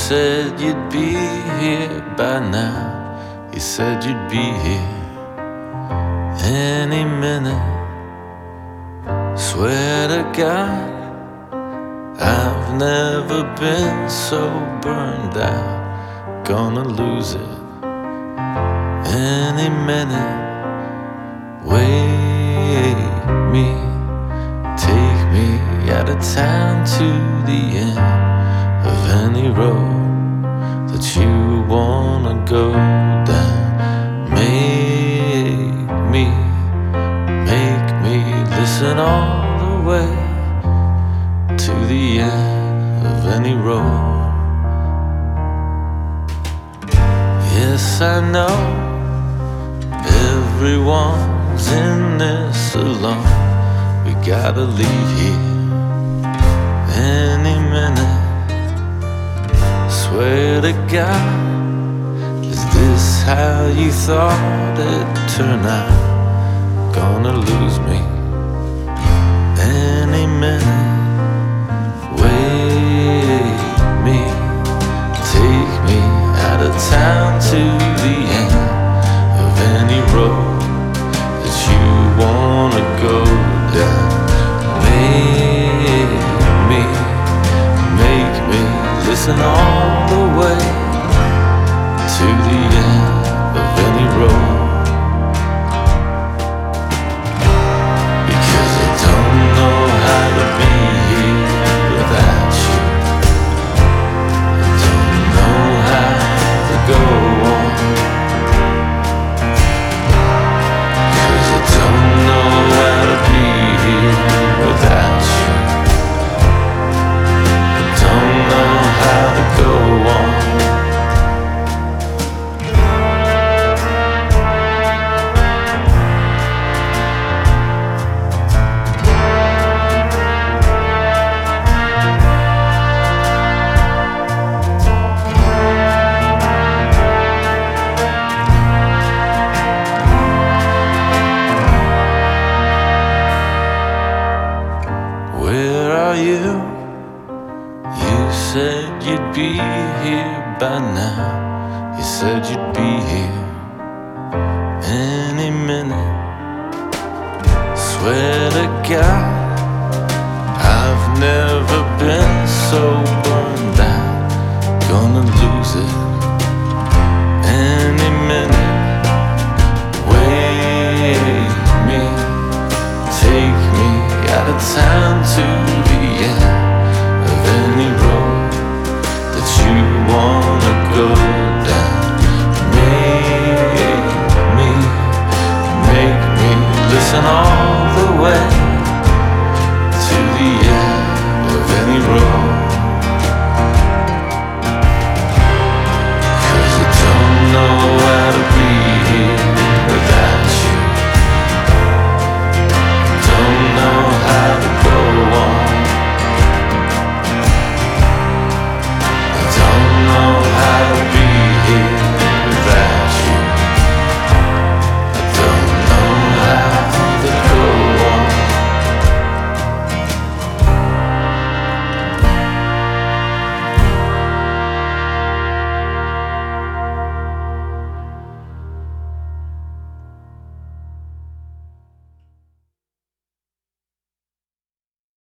said you'd be here by now. You said you'd be here any minute. Swear to God, I've never been so burned out. Gonna lose it any minute. Wake me, take me out of town to the end of any road that you wanna go down. Make me listen all the way to the end of any road. Yes, I know everyone's in this alone. We gotta leave here any minute. Swear to God, is this how you thought it'd turn out? Gonna lose me any minute. Wake me, take me out of town to the end of any road that you wanna go down. Make me listen all the way to the end of any road. Because I don't know how to be here without you. I don't know how to go on. 'Cause I don't know how to be here without you. I don't know how to go on. Where are you? You said you'd be here by now. You said you'd be here any minute. Swear to God, I've never been so burned out. Gonna lose it